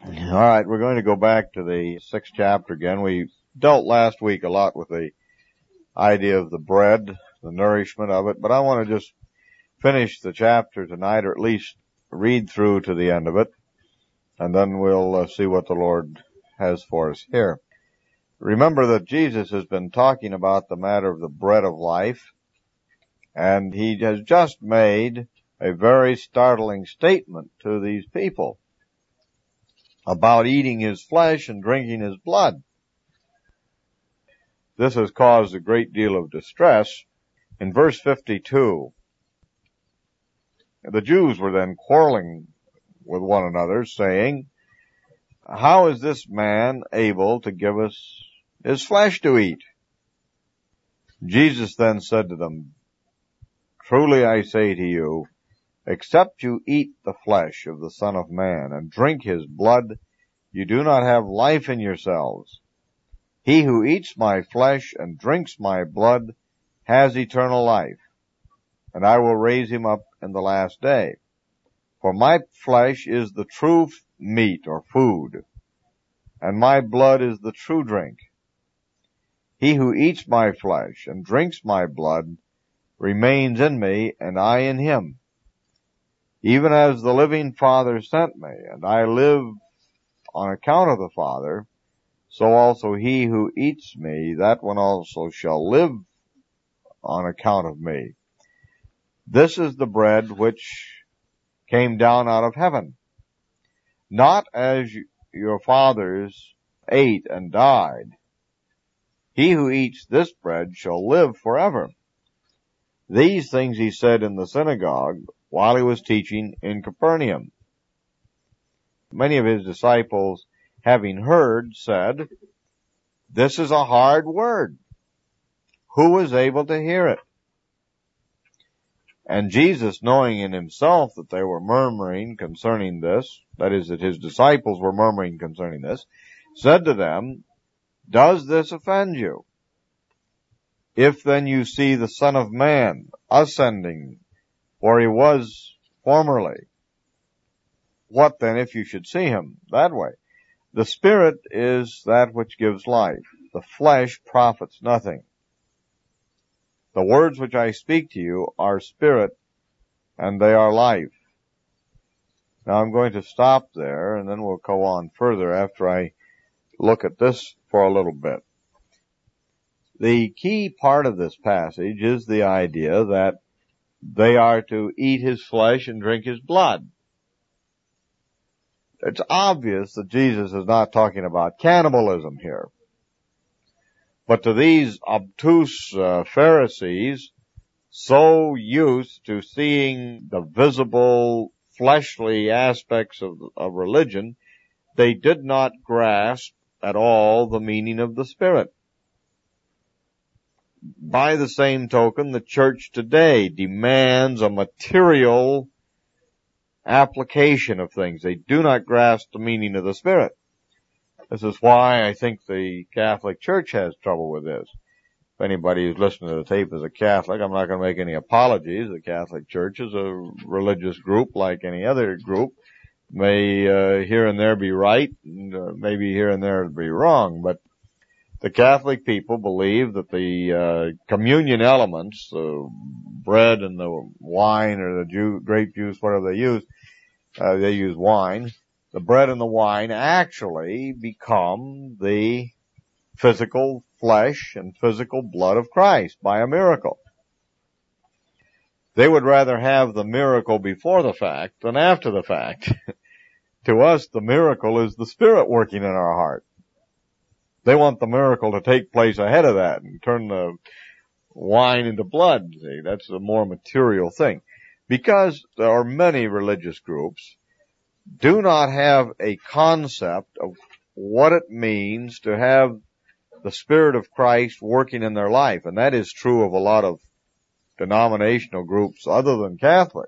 All right, we're going to go back to the 6th chapter again. We dealt last week a lot with the idea of the bread, the nourishment of it, but I want to just finish the chapter tonight, or at least read through to the end of it, and then we'll see what the Lord has for us here. Remember that Jesus has been talking about the matter of the bread of life, and he has just made a very startling statement to these people about eating his flesh and drinking his blood. This has caused a great deal of distress. In verse 52, the Jews were then quarreling with one another, saying, "How is this man able to give us his flesh to eat?" Jesus then said to them, "Truly I say to you, except you eat the flesh of the Son of Man and drink his blood, you do not have life in yourselves. He who eats my flesh and drinks my blood has eternal life, and I will raise him up in the last day. For my flesh is the true meat or food, and my blood is the true drink. He who eats my flesh and drinks my blood remains in me, and I in him. Even as the living Father sent me, and I live on account of the Father, so also he who eats me, that one also shall live on account of me. This is the bread which came down out of heaven, not as your fathers ate and died. He who eats this bread shall live forever." These things he said in the synagogue while he was teaching in Capernaum. Many of his disciples, having heard, said, "This is a hard word. Who is able to hear it?" And Jesus, knowing in himself that they were murmuring concerning this, that is, that his disciples were murmuring concerning this, said to them, "Does this offend you? If then you see the Son of Man ascending where he was formerly, what then if you should see him that way? The Spirit is that which gives life. The flesh profits nothing. The words which I speak to you are spirit, and they are life." Now I'm going to stop there, and then we'll go on further after I look at this for a little bit. The key part of this passage is the idea that they are to eat his flesh and drink his blood. It's obvious that Jesus is not talking about cannibalism here. But to these obtuse Pharisees, so used to seeing the visible fleshly aspects of religion, they did not grasp at all the meaning of the Spirit. By the same token, the church today demands a material application of things. They do not grasp the meaning of the Spirit. This is why I think the Catholic Church has trouble with this. If anybody who's listening to the tape is a Catholic, I'm not going to make any apologies. The Catholic Church is a religious group like any other group. May here and there be right, and maybe here and there be wrong, but the Catholic people believe that the communion elements, the bread and the wine or the grape juice, whatever they use wine. The bread and the wine actually become the physical flesh and physical blood of Christ by a miracle. They would rather have the miracle before the fact than after the fact. To us, the miracle is the Spirit working in our heart. They want the miracle to take place ahead of that and turn the wine into blood. See, that's a more material thing. Because there are many religious groups do not have a concept of what it means to have the Spirit of Christ working in their life. And that is true of a lot of denominational groups other than Catholic.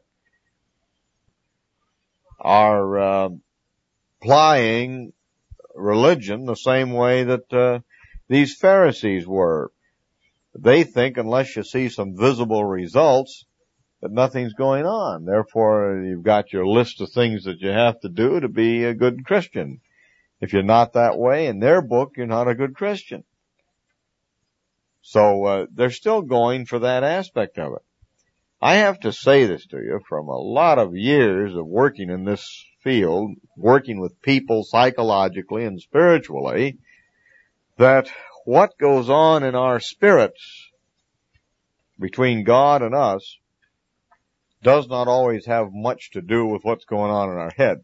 Are applying religion the same way that these Pharisees were. They think unless you see some visible results, that nothing's going on. Therefore, you've got your list of things that you have to do to be a good Christian. If you're not that way, in their book, you're not a good Christian. So they're still going for that aspect of it. I have to say this to you from a lot of years of working in this field, working with people psychologically and spiritually, that what goes on in our spirits between God and us does not always have much to do with what's going on in our head.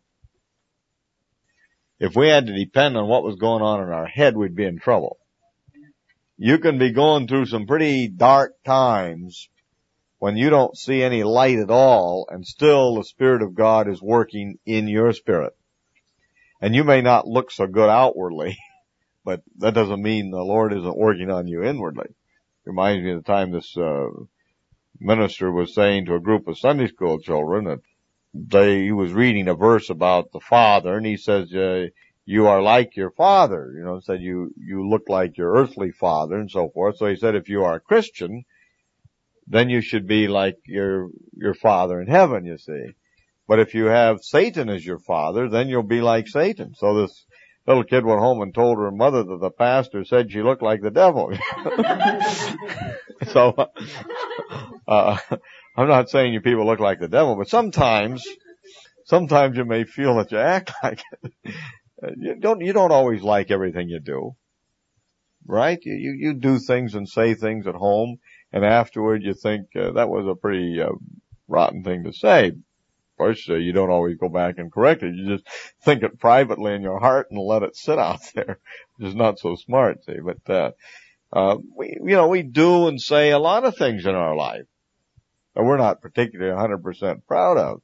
If we had to depend on what was going on in our head, we'd be in trouble. You can be going through some pretty dark times when you don't see any light at all, and still the Spirit of God is working in your spirit. And you may not look so good outwardly, but that doesn't mean the Lord isn't working on you inwardly. It reminds me of the time this minister was saying to a group of Sunday school children that he was reading a verse about the Father, and he says, you are like your father, said you look like your earthly father and so forth. So he said, if you are a Christian, then you should be like your father in heaven, you see. But if you have Satan as your father, then you'll be like Satan. So this little kid went home and told her mother that the pastor said she looked like the devil. So, I'm not saying you people look like the devil, but sometimes you may feel that you act like it. You don't always like everything you do. Right? You do things and say things at home, and afterward you think, that was a pretty, rotten thing to say. Of course, you don't always go back and correct it. You just think it privately in your heart and let it sit out there, which is not so smart, see. But, we do and say a lot of things in our life that we're not particularly 100% proud of.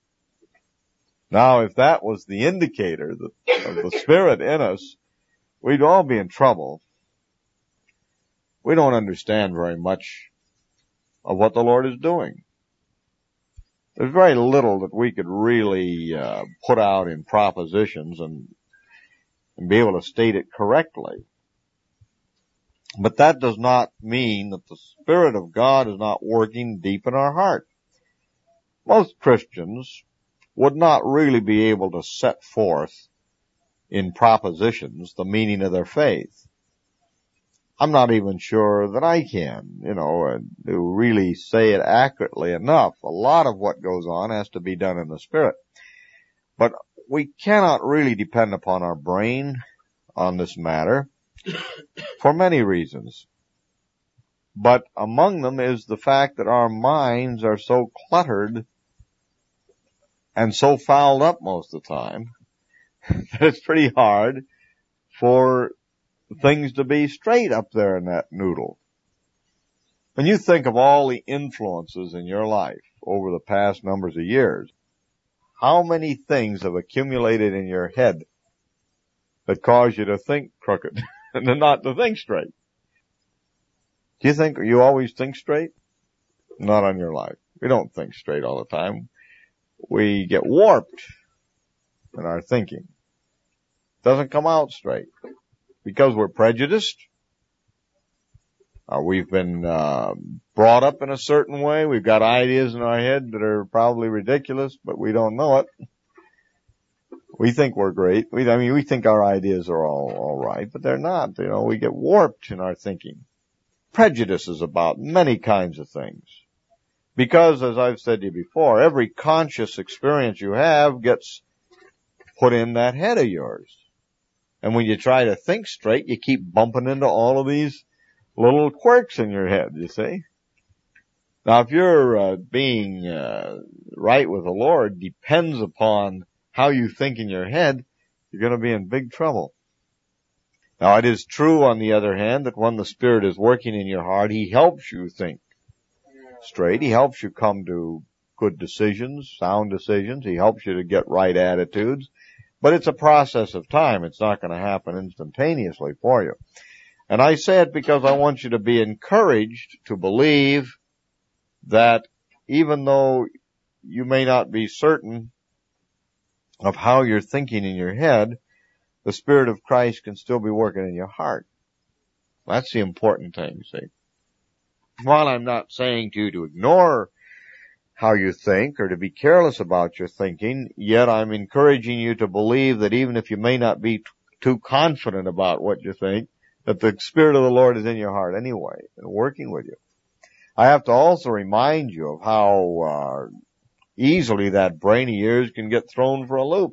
Now, if that was the indicator of the Spirit in us, we'd all be in trouble. We don't understand very much of what the Lord is doing. There's very little that we could really put out in propositions and be able to state it correctly. But that does not mean that the Spirit of God is not working deep in our heart. Most Christians would not really be able to set forth in propositions the meaning of their faith. I'm not even sure that I can, to really say it accurately enough. A lot of what goes on has to be done in the Spirit. But we cannot really depend upon our brain on this matter for many reasons. But among them is the fact that our minds are so cluttered and so fouled up most of the time that it's pretty hard for things to be straight up there in that noodle. When you think of all the influences in your life over the past numbers of years, how many things have accumulated in your head that cause you to think crooked and not to think straight? Do you think you always think straight? Not on your life. We don't think straight all the time. We get warped in our thinking. It doesn't come out straight because we're prejudiced. We've been brought up in a certain way. We've got ideas in our head that are probably ridiculous, but we don't know it. We think we're great. We think our ideas are all right, but they're not. We get warped in our thinking. Prejudices about many kinds of things. Because, as I've said to you before, every conscious experience you have gets put in that head of yours. And when you try to think straight, you keep bumping into all of these little quirks in your head, you see. Now, if you're being right with the Lord depends upon how you think in your head, you're going to be in big trouble. Now, it is true, on the other hand, that when the Spirit is working in your heart, He helps you think straight. He helps you come to good decisions, sound decisions. He helps you to get right attitudes. But it's a process of time. It's not going to happen instantaneously for you. And I say it because I want you to be encouraged to believe that even though you may not be certain of how you're thinking in your head, the Spirit of Christ can still be working in your heart. That's the important thing, see. While I'm not saying to you to ignore how you think or to be careless about your thinking, yet I'm encouraging you to believe that even if you may not be too confident about what you think, that the Spirit of the Lord is in your heart anyway and working with you. I have to also remind you of how easily that brain of yours can get thrown for a loop.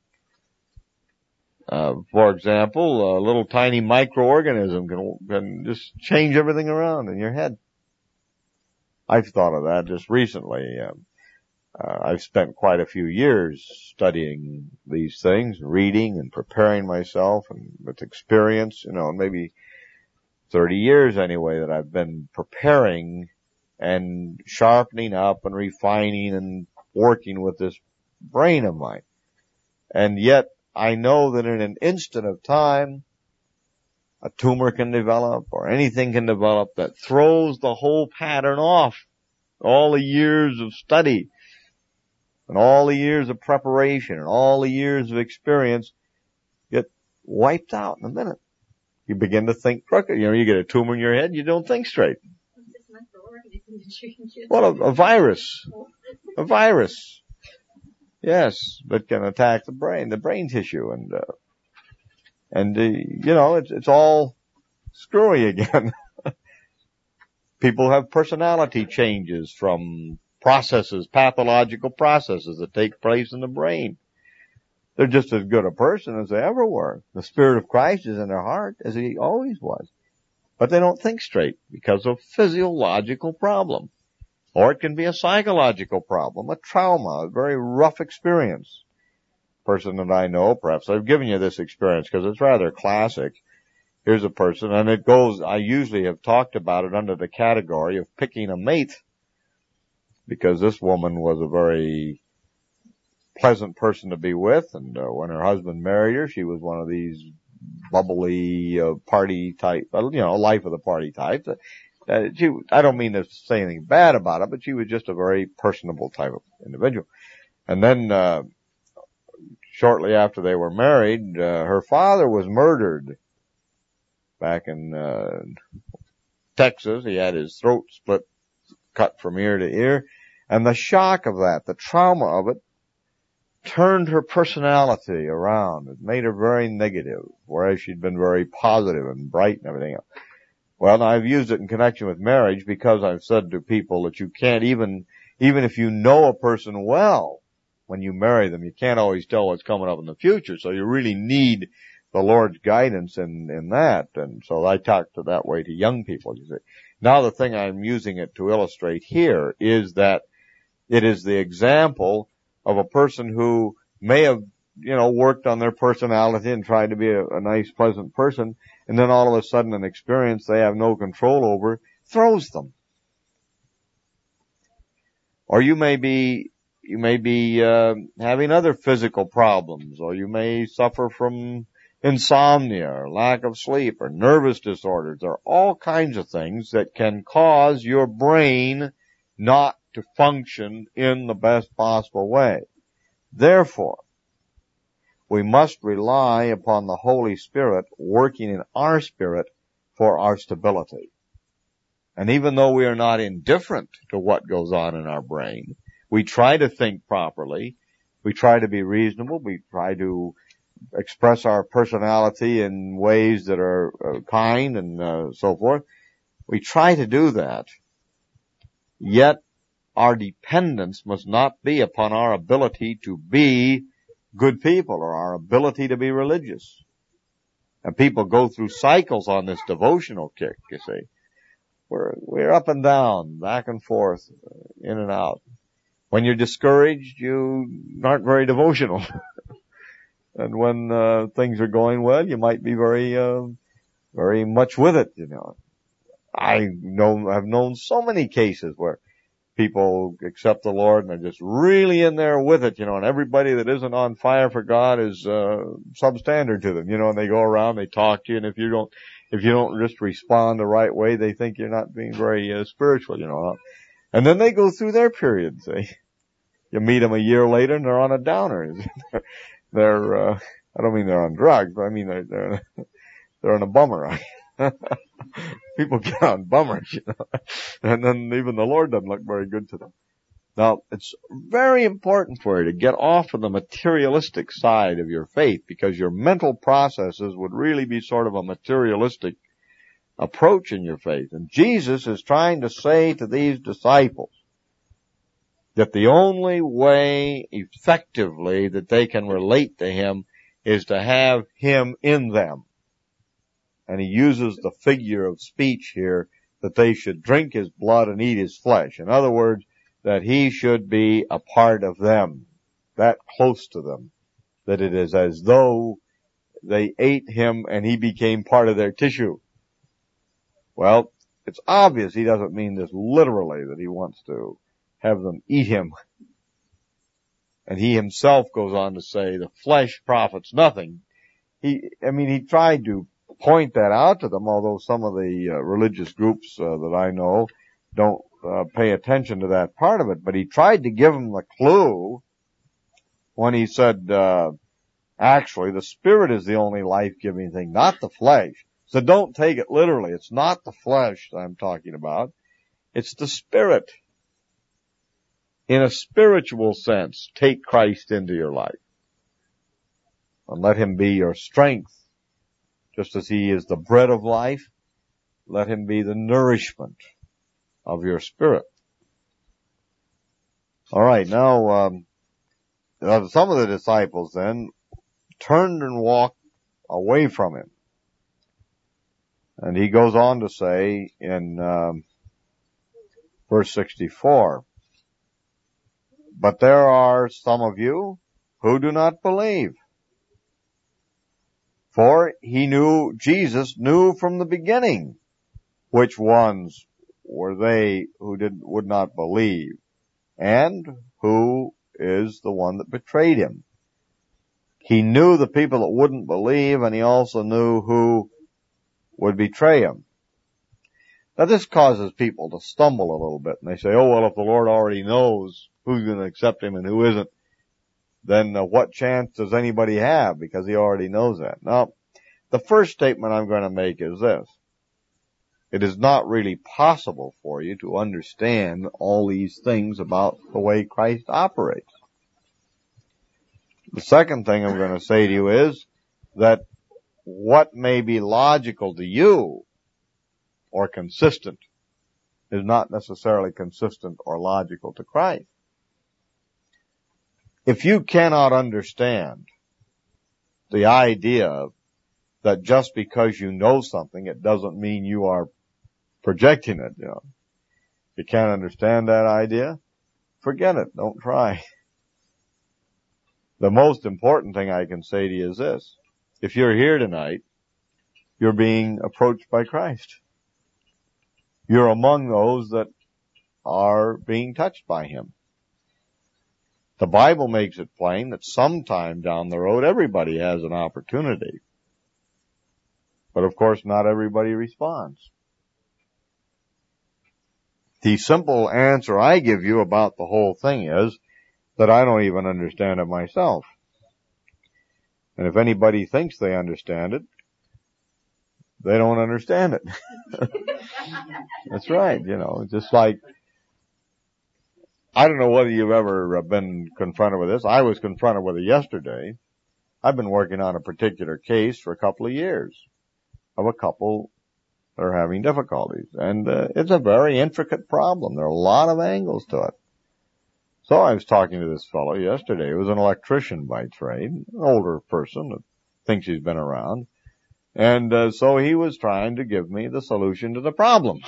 For example, a little tiny microorganism can just change everything around in your head. I've thought of that just recently. I've spent quite a few years studying these things, reading and preparing myself, and with experience, maybe 30 years anyway that I've been preparing and sharpening up and refining and working with this brain of mine. And yet I know that in an instant of time, a tumor can develop or anything can develop that throws the whole pattern off. All the years of study and all the years of preparation and all the years of experience get wiped out in a minute. You begin to think crooked. You get a tumor in your head, you don't think straight. Well, a virus. A virus. Yes, that can attack the brain tissue, and it's all screwy again. People have personality changes from pathological processes that take place in the brain. They're just as good a person as they ever were. The Spirit of Christ is in their heart, as He always was. But they don't think straight because of physiological problem. Or it can be a psychological problem, a trauma, a very rough experience. Person that I know, perhaps I've given you this experience because it's rather classic. Here's a person, and I usually have talked about it under the category of picking a mate, because this woman was a very pleasant person to be with, and when her husband married her, she was one of these bubbly party type, life of the party type. I don't mean to say anything bad about it, but she was just a very personable type of individual. And then shortly after they were married, her father was murdered back in Texas. He had his throat cut from ear to ear, and the shock of that, the trauma of it, turned her personality around. It made her very negative, whereas she'd been very positive and bright and everything else. Well, now I've used it in connection with marriage because I've said to people that you can't even if you know a person well, when you marry them, you can't always tell what's coming up in the future. So you really need the Lord's guidance in that. And so I talk to that way to young people, you see. Now the thing I'm using it to illustrate here is that it is the example of a person who may have, worked on their personality and tried to be a nice, pleasant person, and then all of a sudden an experience they have no control over throws them. Or you may be having other physical problems, or you may suffer from insomnia or lack of sleep or nervous disorders. There are all kinds of things that can cause your brain not to function in the best possible way. Therefore, we must rely upon the Holy Spirit working in our spirit for our stability. And even though we are not indifferent to what goes on in our brain, we try to think properly, we try to be reasonable, we try to express our personality in ways that are kind and so forth. We try to do that. Yet our dependence must not be upon our ability to be good people or our ability to be religious. And people go through cycles on this devotional kick, you see. We're up and down, back and forth, in and out. When you're discouraged, you aren't very devotional. And when things are going well, you might be very much with it, I've known so many cases where people accept the Lord and they're just really in there with it, and everybody that isn't on fire for God is substandard to them, and they go around, they talk to you, and if you don't just respond the right way, they think you're not being very spiritual, And then they go through their periods. You meet them a year later and they're on a downer. They're I don't mean they're on drugs, but I mean they're on a bummer. People get on bummers, and then even the Lord doesn't look very good to them. Now, it's very important for you to get off of the materialistic side of your faith, because your mental processes would really be sort of a materialistic approach in your faith. And Jesus is trying to say to these disciples that the only way effectively that they can relate to him is to have him in them. And he uses the figure of speech here that they should drink his blood and eat his flesh. In other words, that he should be a part of them, that close to them, that it is as though they ate him and he became part of their tissue. Well, it's obvious he doesn't mean this literally, that he wants to have them eat him. And he himself goes on to say the flesh profits nothing. He tried to point that out to them, although some of the religious groups that I know don't pay attention to that part of it. But he tried to give them the clue when he said, actually, the Spirit is the only life-giving thing, not the flesh. So don't take it literally. It's not the flesh I'm talking about. It's the Spirit. In a spiritual sense, take Christ into your life and let him be your strength. Just as he is the bread of life, let him be the nourishment of your spirit. All right, now some of the disciples then turned and walked away from him. And he goes on to say in verse 64, but there are some of you who do not believe. For Jesus knew from the beginning which ones were they who would not believe, and who is the one that betrayed him. He knew the people that wouldn't believe, and he also knew who would betray him. Now this causes people to stumble a little bit, and they say, oh, well, if the Lord already knows who's going to accept him and who isn't, then what chance does anybody have? Because he already knows that. Now, the first statement I'm going to make is this. It is not really possible for you to understand all these things about the way Christ operates. The second thing I'm going to say to you is that what may be logical to you or consistent is not necessarily consistent or logical to Christ. If you cannot understand the idea that just because you know something, it doesn't mean you are projecting it, If you can't understand that idea, forget it. Don't try. The most important thing I can say to you is this. If you're here tonight, you're being approached by Christ. You're among those that are being touched by him. The Bible makes it plain that sometime down the road, everybody has an opportunity. But of course, not everybody responds. The simple answer I give you about the whole thing is that I don't even understand it myself. And if anybody thinks they understand it, they don't understand it. That's right, just like, I don't know whether you've ever been confronted with this. I was confronted with it yesterday. I've been working on a particular case for a couple of years of a couple that are having difficulties. And it's a very intricate problem. There are a lot of angles to it. So I was talking to this fellow yesterday. He was an electrician by trade, an older person that thinks he's been around. And so he was trying to give me the solution to the problem.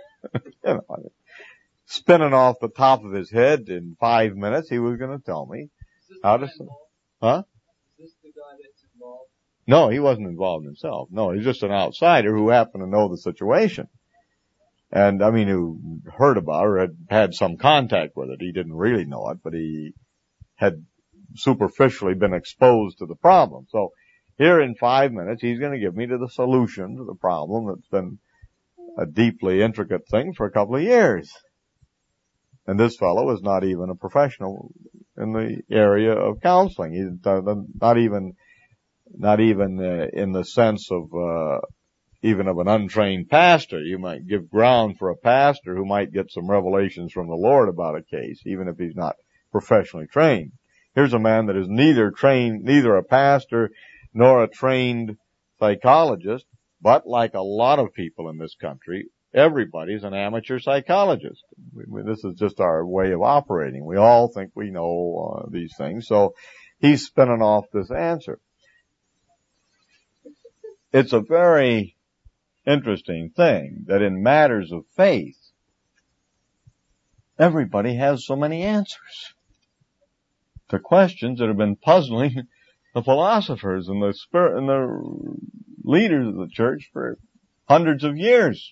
Spinning off the top of his head in 5 minutes, he was going to tell me how to... Huh? Is this the guy that's involved? No, he wasn't involved himself. No, he's just an outsider who happened to know the situation. And, who heard about it or had some contact with it. He didn't really know it, but he had superficially been exposed to the problem. So here in 5 minutes, he's going to give me the solution to the problem that's been a deeply intricate thing for a couple of years. And this fellow is not even a professional in the area of counseling. He's not even in the sense of, even of an untrained pastor. You might give ground for a pastor who might get some revelations from the Lord about a case, even if he's not professionally trained. Here's a man that is neither a pastor nor a trained psychologist, but like a lot of people in this country, everybody's an amateur psychologist. This is just our way of operating. We all think we know these things. So he's spinning off this answer. It's a very interesting thing that in matters of faith, everybody has so many answers to questions that have been puzzling the philosophers and the leaders of the church for hundreds of years.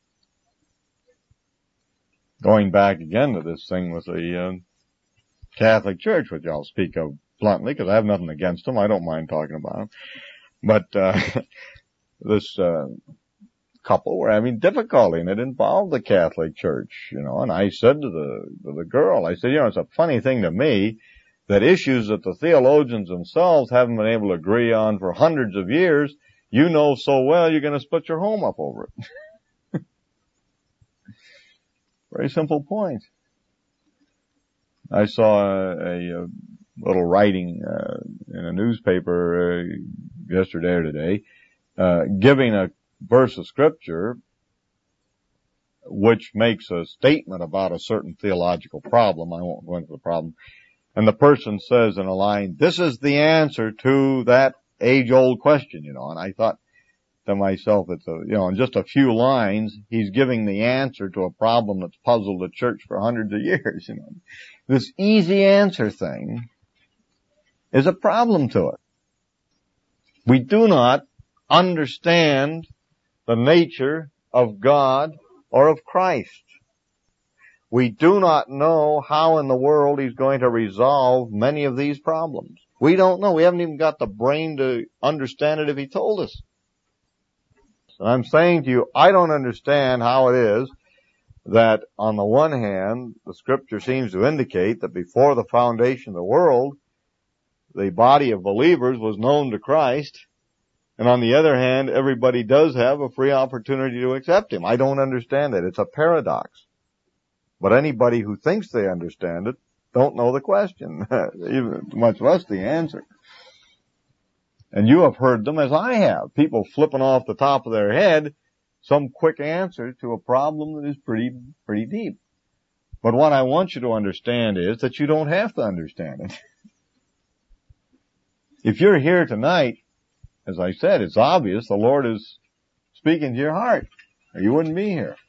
Going back again to this thing with the Catholic Church, which I'll speak of bluntly because I have nothing against them. I don't mind talking about them. But this couple were having difficulty, and it involved the Catholic Church, and I said to the girl, I said, it's a funny thing to me that issues that the theologians themselves haven't been able to agree on for hundreds of years, you know so well you're going to split your home up over it. Very simple point. I saw a little writing in a newspaper yesterday or today, giving a verse of scripture which makes a statement about a certain theological problem. I won't go into the problem. And the person says in a line, this is the answer to that age-old question, and I thought to myself, in just a few lines, he's giving the answer to a problem that's puzzled the church for hundreds of years, This easy answer thing is a problem to it. We do not understand the nature of God or of Christ. We do not know how in the world he's going to resolve many of these problems. We don't know. We haven't even got the brain to understand it if he told us. And I'm saying to you, I don't understand how it is that on the one hand, the scripture seems to indicate that before the foundation of the world, the body of believers was known to Christ. And on the other hand, everybody does have a free opportunity to accept him. I don't understand it. It's a paradox. But anybody who thinks they understand it don't know the question, even much less the answer. And you have heard them as I have. People flipping off the top of their head some quick answer to a problem that is pretty deep. But what I want you to understand is that you don't have to understand it. If you're here tonight, as I said, it's obvious the Lord is speaking to your heart, or you wouldn't be here.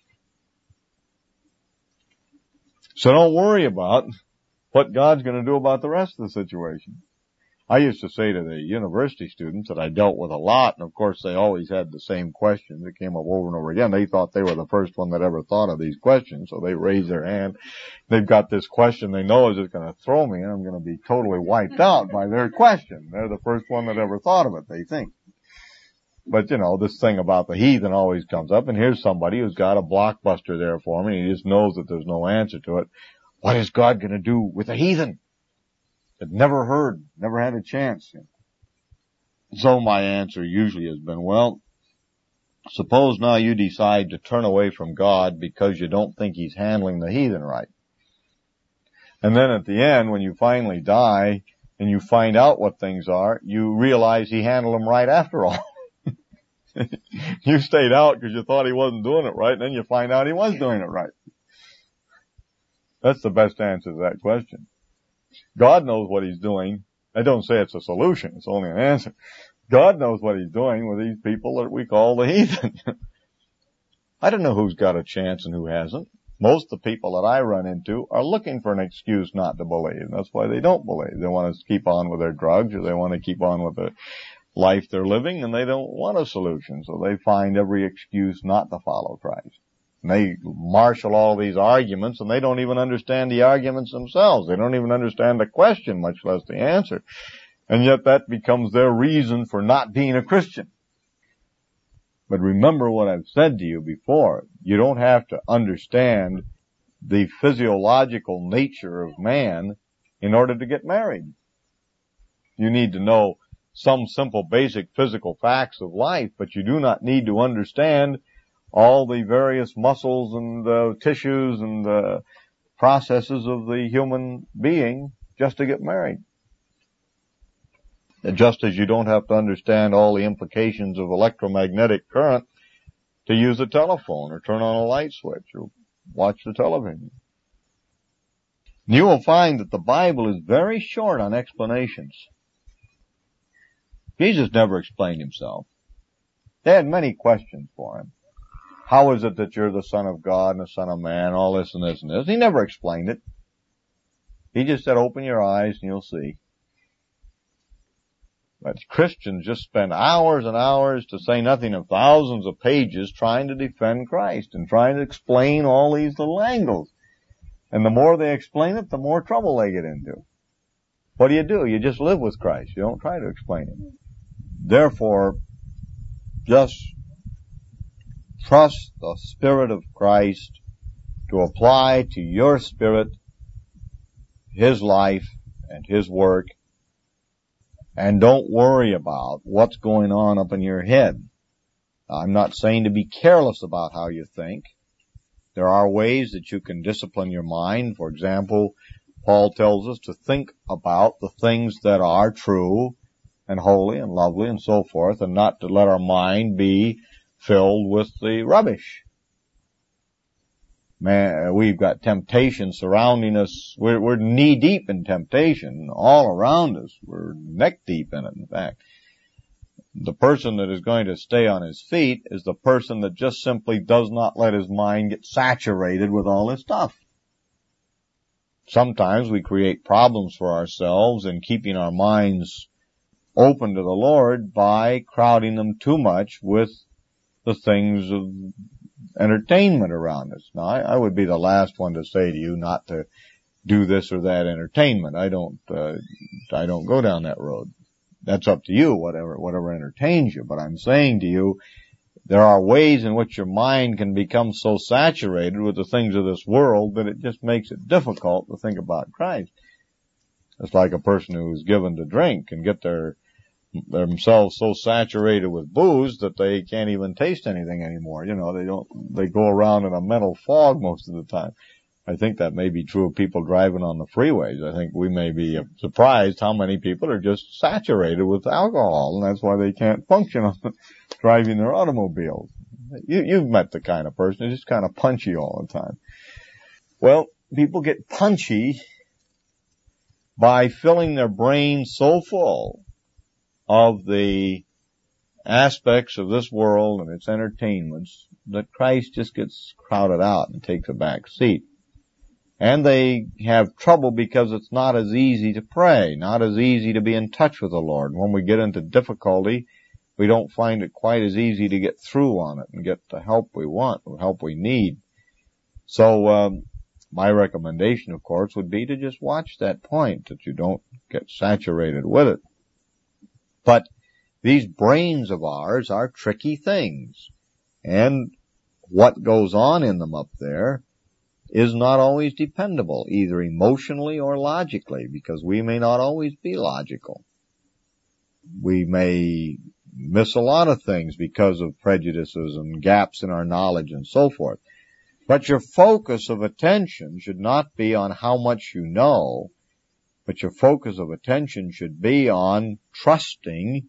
So don't worry about what God's going to do about the rest of the situation. I used to say to the university students that I dealt with a lot, and of course they always had the same questions that came up over and over again. They thought they were the first one that ever thought of these questions, so they raised their hand. They've got this question they know is just going to throw me, and I'm going to be totally wiped out by their question. They're the first one that ever thought of it, they think. But, this thing about the heathen always comes up, and here's somebody who's got a blockbuster there for me, and he just knows that there's no answer to it. What is God going to do with the heathen? That never heard, never had a chance. So my answer usually has been, well, suppose now you decide to turn away from God because you don't think he's handling the heathen right. And then at the end, when you finally die and you find out what things are, you realize he handled them right after all. You stayed out because you thought he wasn't doing it right, and then you find out he was doing it right. That's the best answer to that question. God knows what he's doing. I don't say it's a solution. It's only an answer. God knows what he's doing with these people that we call the heathen. I don't know who's got a chance and who hasn't. Most of the people that I run into are looking for an excuse not to believe. That's why they don't believe. They want to keep on with their drugs, or they want to keep on with the life they're living, and they don't want a solution. So they find every excuse not to follow Christ. And they marshal all these arguments, and they don't even understand the arguments themselves. They don't even understand the question, much less the answer. And yet that becomes their reason for not being a Christian. But remember what I've said to you before. You don't have to understand the physiological nature of man in order to get married. You need to know some simple basic physical facts of life, but you do not need to understand all the various muscles and tissues and processes of the human being just to get married. Just as you don't have to understand all the implications of electromagnetic current to use a telephone or turn on a light switch or watch the television. You will find that the Bible is very short on explanations. Jesus never explained himself. They had many questions for him. How is it that you're the Son of God and the Son of Man, all this and this and this? He never explained it. He just said, open your eyes and you'll see. But Christians just spend hours and hours, to say nothing of thousands of pages, trying to defend Christ and trying to explain all these little angles. And the more they explain it, the more trouble they get into. What do? You just live with Christ. You don't try to explain it. Therefore, just trust the Spirit of Christ to apply to your spirit His life and His work, and don't worry about what's going on up in your head. I'm not saying to be careless about how you think. There are ways that you can discipline your mind. For example, Paul tells us to think about the things that are true and holy and lovely and so forth, and not to let our mind be filled with the rubbish. Man, we've got temptation surrounding us. We're knee deep in temptation all around us. We're neck deep in it, in fact. The person that is going to stay on his feet is the person that just simply does not let his mind get saturated with all this stuff. Sometimes we create problems for ourselves in keeping our minds open to the Lord by crowding them too much with the things of entertainment around us. Now, I would be the last one to say to you not to do this or that entertainment. I don't go down that road. That's up to you, whatever entertains you. But I'm saying to you, there are ways in which your mind can become so saturated with the things of this world that it just makes it difficult to think about Christ. It's like a person who's given to drink and get themselves so saturated with booze that they can't even taste anything anymore. You know, they go around in a mental fog most of the time. I think that may be true of people driving on the freeways. I think we may be surprised how many people are just saturated with alcohol, and that's why they can't function on driving their automobiles. You've met the kind of person who's just kind of punchy all the time. Well, people get punchy by filling their brain so full of the aspects of this world and its entertainments that Christ just gets crowded out and takes a back seat. And they have trouble because it's not as easy to pray, not as easy to be in touch with the Lord. When we get into difficulty, we don't find it quite as easy to get through on it and get the help we want, the help we need. So, my recommendation, of course, would be to just watch that point, that you don't get saturated with it. But these brains of ours are tricky things. And what goes on in them up there is not always dependable, either emotionally or logically, because we may not always be logical. We may miss a lot of things because of prejudices and gaps in our knowledge and so forth. But your focus of attention should not be on how much you know, but your focus of attention should be on trusting,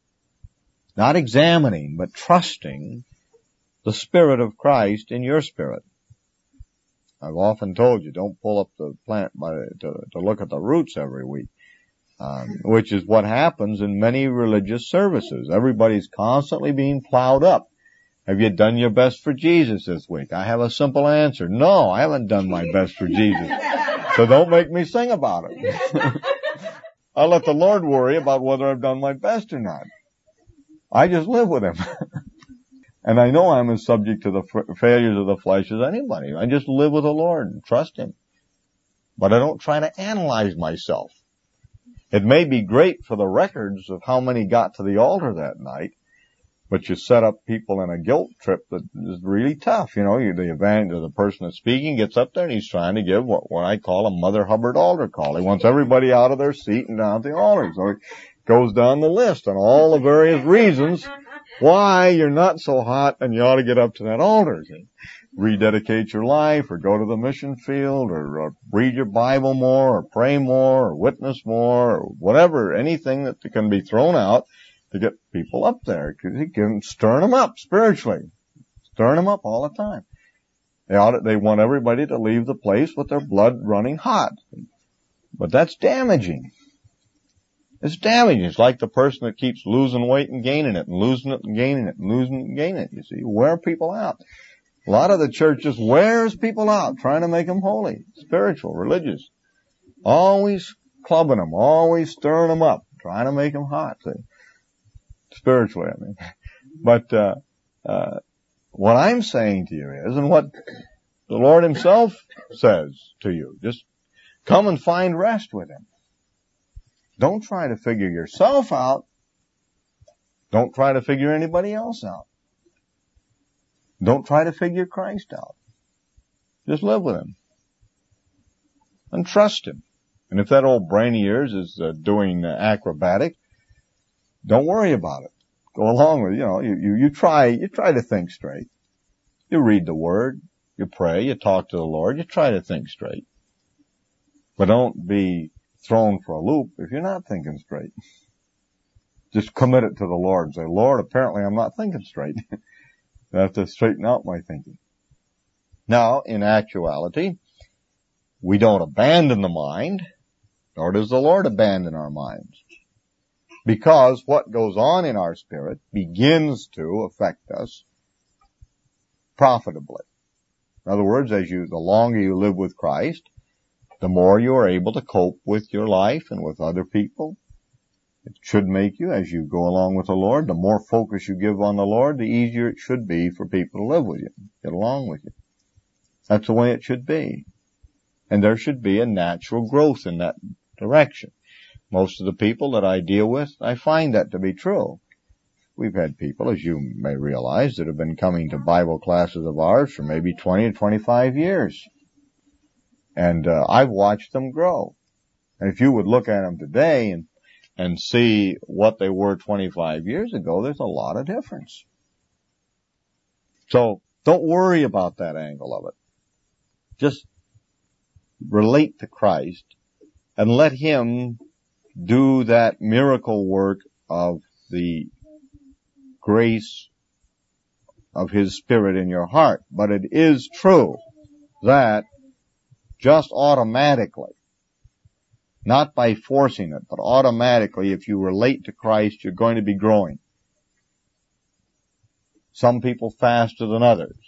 not examining, but trusting the Spirit of Christ in your spirit. I've often told you, don't pull up the plant to look at the roots every week, which is what happens in many religious services. Everybody's constantly being plowed up. Have you done your best for Jesus this week? I have a simple answer. No, I haven't done my best for Jesus. So don't make me sing about it. I'll let the Lord worry about whether I've done my best or not. I just live with Him. And I know I'm as subject to the failures of the flesh as anybody. I just live with the Lord and trust Him. But I don't try to analyze myself. It may be great for the records of how many got to the altar that night, but you set up people in a guilt trip that is really tough. You know, the person that's speaking gets up there and he's trying to give what I call a Mother Hubbard altar call. He wants everybody out of their seat and down at the altar. So goes down the list on all the various reasons why you're not so hot and you ought to get up to that altar. Rededicate your life, or go to the mission field, or read your Bible more, or pray more, or witness more, or whatever, anything that can be thrown out to get people up there. Because he can stir them up spiritually. Stirring them up all the time. They want everybody to leave the place with their blood running hot. But that's damaging. It's damaging. It's like the person that keeps losing weight and gaining it, and losing it and gaining it, and losing it and gaining it. You see, wear people out. A lot of the church just wears people out, trying to make them holy, spiritual, religious. Always clubbing them, always stirring them up, trying to make them hot. See? Spiritually, I mean. But, what I'm saying to you is, and what the Lord himself says to you, just come and find rest with him. Don't try to figure yourself out. Don't try to figure anybody else out. Don't try to figure Christ out. Just live with him. And trust him. And if that old brain of yours is doing acrobatic, don't worry about it. Go along with, you try to think straight. You read the Word, you pray, you talk to the Lord, you try to think straight. But don't be thrown for a loop if you're not thinking straight. Just commit it to the Lord and say, Lord, apparently I'm not thinking straight. I have to straighten out my thinking. Now, in actuality, we don't abandon the mind, nor does the Lord abandon our minds. Because what goes on in our spirit begins to affect us profitably. In other words, the longer you live with Christ, the more you are able to cope with your life and with other people. It should make you, as you go along with the Lord, the more focus you give on the Lord, the easier it should be for people to live with you, get along with you. That's the way it should be. And there should be a natural growth in that direction. Most of the people that I deal with, I find that to be true. We've had people, as you may realize, that have been coming to Bible classes of ours for maybe 20 or 25 years. And I've watched them grow. And if you would look at them today and see what they were 25 years ago, there's a lot of difference. So don't worry about that angle of it. Just relate to Christ and let him do that miracle work of the grace of his Spirit in your heart. But it is true that just automatically, not by forcing it, but automatically, if you relate to Christ, you're going to be growing. Some people faster than others.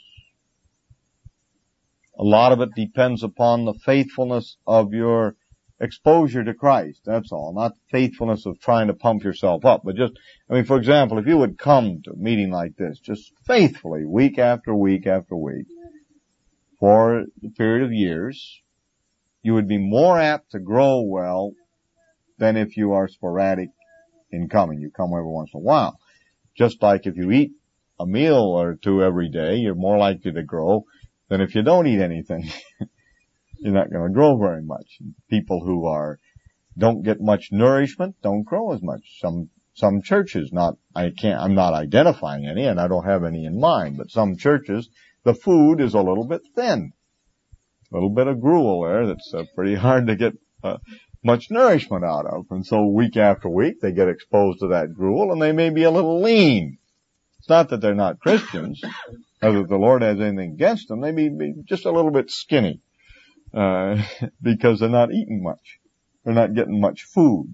A lot of it depends upon the faithfulness of your exposure to Christ. That's all. Not faithfulness of trying to pump yourself up, but just, for example, if you would come to a meeting like this, just faithfully, week after week after week, for a period of years, you would be more apt to grow well than if you are sporadic in coming. You come every once in a while. Just like if you eat a meal or two every day, you're more likely to grow than if you don't eat anything. You're not going to grow very much. People who don't get much nourishment don't grow as much. Some churches, I'm not identifying any, and I don't have any in mind, but some churches, the food is a little bit thin. A little bit of gruel there that's pretty hard to get much nourishment out of. And so week after week they get exposed to that gruel and they may be a little lean. It's not that they're not Christians, or that the Lord has anything against them. They may be just a little bit skinny, because they're not eating much. They're not getting much food.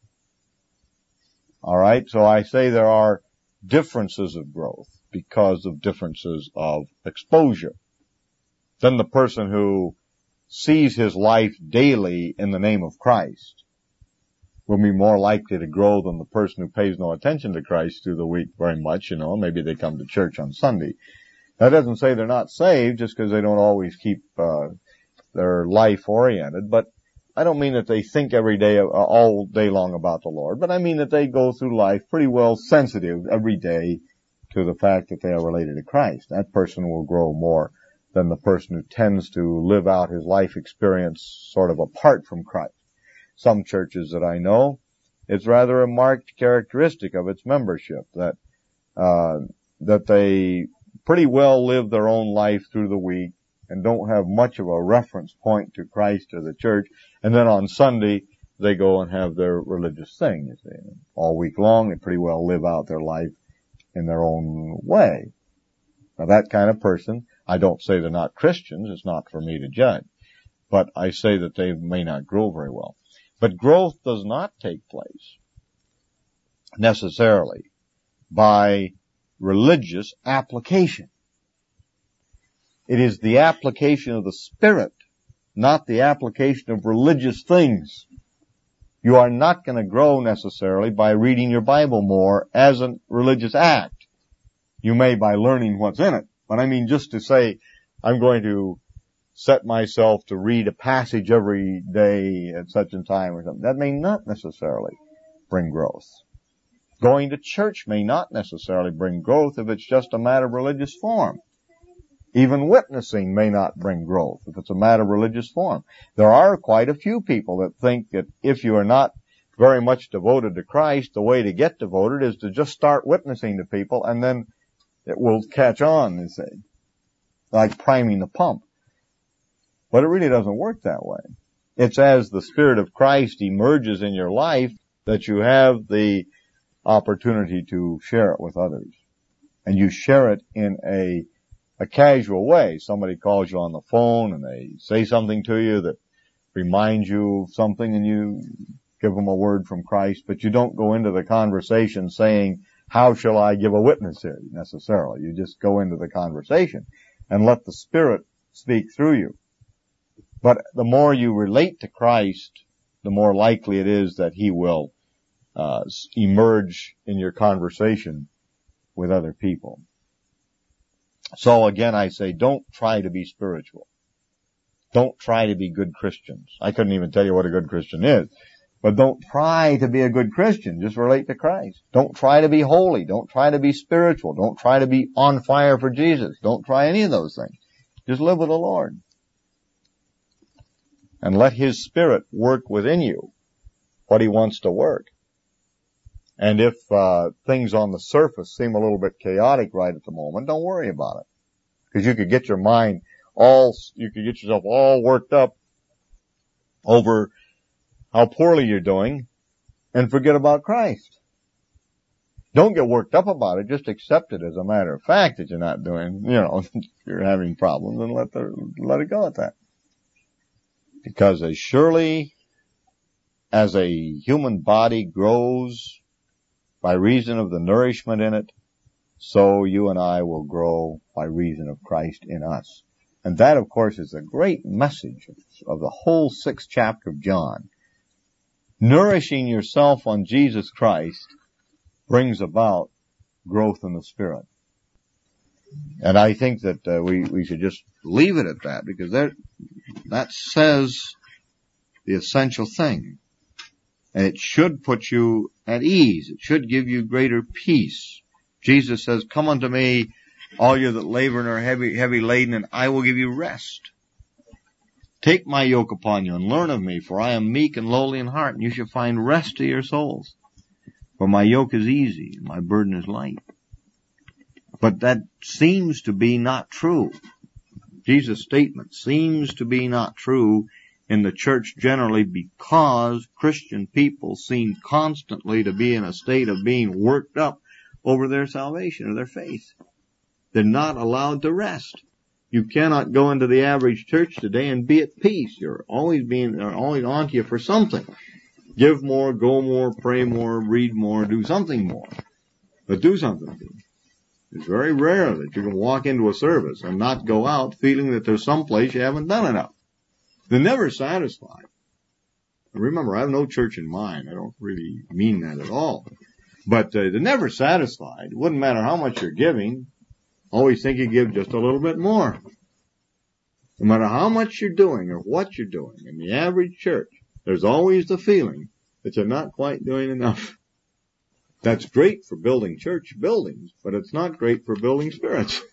Alright, so I say there are differences of growth because of differences of exposure. Then the person who sees his life daily in the name of Christ will be more likely to grow than the person who pays no attention to Christ through the week very much, maybe they come to church on Sunday. That doesn't say they're not saved just because they don't always keep their life oriented, but I don't mean that they think every day, all day long about the Lord, but I mean that they go through life pretty well sensitive every day to the fact that they are related to Christ. That person will grow more than the person who tends to live out his life experience sort of apart from Christ. Some churches that I know, It's rather a marked characteristic of its membership that they pretty well live their own life through the week and don't have much of a reference point to Christ or the church. And then on Sunday, they go and have their religious thing. You see. All week long, they pretty well live out their life in their own way. Now that kind of person, I don't say they're not Christians. It's not for me to judge. But I say that they may not grow very well. But growth does not take place necessarily by religious application. It is the application of the Spirit, not the application of religious things. You are not going to grow necessarily by reading your Bible more as a religious act. You may by learning what's in it. But I mean just to say, I'm going to set myself to read a passage every day at such a time or something. That may not necessarily bring growth. Going to church may not necessarily bring growth if it's just a matter of religious form. Even witnessing may not bring growth if it's a matter of religious form. There are quite a few people that think that if you are not very much devoted to Christ, the way to get devoted is to just start witnessing to people and then it will catch on, they say. Like priming the pump. But it really doesn't work that way. It's as the Spirit of Christ emerges in your life that you have the opportunity to share it with others. And you share it in a casual way. Somebody calls you on the phone and they say something to you that reminds you of something and you give them a word from Christ, but you don't go into the conversation saying, how shall I give a witness here, necessarily. You just go into the conversation and let the Spirit speak through you. But the more you relate to Christ, the more likely it is that He will emerge in your conversation with other people. So again, I say, don't try to be spiritual. Don't try to be good Christians. I couldn't even tell you what a good Christian is. But don't try to be a good Christian. Just relate to Christ. Don't try to be holy. Don't try to be spiritual. Don't try to be on fire for Jesus. Don't try any of those things. Just live with the Lord. And let His Spirit work within you what He wants to work. And if things on the surface seem a little bit chaotic right at the moment, don't worry about it. Because you could get your mind you could get yourself all worked up over how poorly you're doing and forget about Christ. Don't get worked up about it. Just accept it as a matter of fact that you're not doing, you're having problems and let it go at that. Because as surely as a human body grows by reason of the nourishment in it, so you and I will grow by reason of Christ in us. And that, of course, is a great message of the whole 6th chapter of John. Nourishing yourself on Jesus Christ brings about growth in the Spirit. And I think that we should just leave it at that, because that says the essential thing. And it should put you at ease. It should give you greater peace. Jesus says, come unto me, all you that labor and are heavy laden, and I will give you rest. Take my yoke upon you and learn of me, for I am meek and lowly in heart, and you shall find rest to your souls. For my yoke is easy and my burden is light. But that seems to be not true. Jesus' statement seems to be not true in the church generally, because Christian people seem constantly to be in a state of being worked up over their salvation or their faith. They're not allowed to rest. You cannot go into the average church today and be at peace. They're always on to you for something. Give more, go more, pray more, read more, do something more. But do something. It's very rare that you can walk into a service and not go out feeling that there's some place you haven't done enough. They're never satisfied. Remember, I have no church in mind. I don't really mean that at all. But they're never satisfied. It wouldn't matter how much you're giving. Always think you give just a little bit more. No matter how much you're doing or what you're doing in the average church, there's always the feeling that you're not quite doing enough. That's great for building church buildings, but it's not great for building spirits.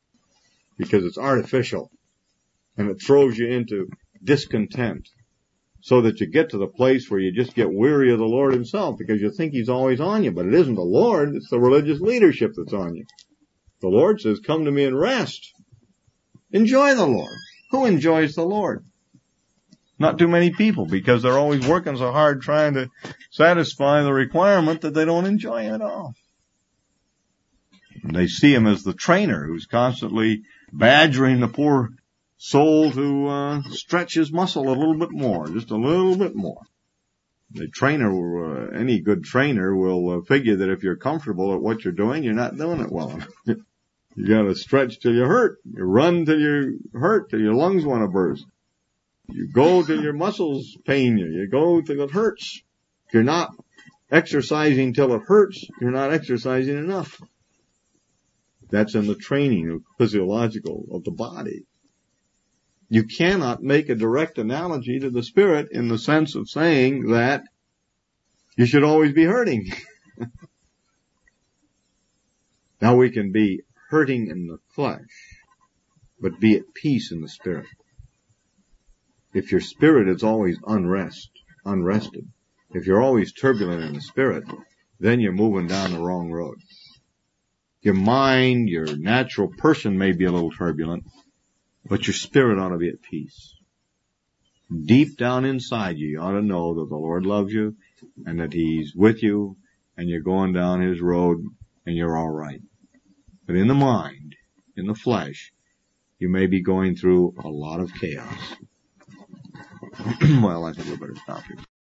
Because it's artificial. And it throws you into discontent so that you get to the place where you just get weary of the Lord himself because you think he's always on you. But it isn't the Lord, it's the religious leadership that's on you. The Lord says, come to me and rest. Enjoy the Lord. Who enjoys the Lord? Not too many people, because they're always working so hard trying to satisfy the requirement that they don't enjoy it at all. And they see him as the trainer who's constantly badgering the poor soul to stretch his muscle a little bit more, just a little bit more. The trainer, any good trainer will figure that if you're comfortable at what you're doing, you're not doing it well enough. You gotta stretch till you hurt. You run till you hurt, till your lungs want to burst. You go till your muscles pain you. You go till it hurts. If you're not exercising till it hurts, you're not exercising enough. That's in the training of physiological of the body. You cannot make a direct analogy to the Spirit in the sense of saying that you should always be hurting. Now we can be hurting in the flesh, but be at peace in the Spirit. If your spirit is always unrested, if you're always turbulent in the Spirit, then you're moving down the wrong road. Your mind, your natural person may be a little turbulent, but your spirit ought to be at peace. Deep down inside you ought to know that the Lord loves you and that he's with you and you're going down his road and you're all right. But in the mind, in the flesh, you may be going through a lot of chaos. Well, I think we better stop here.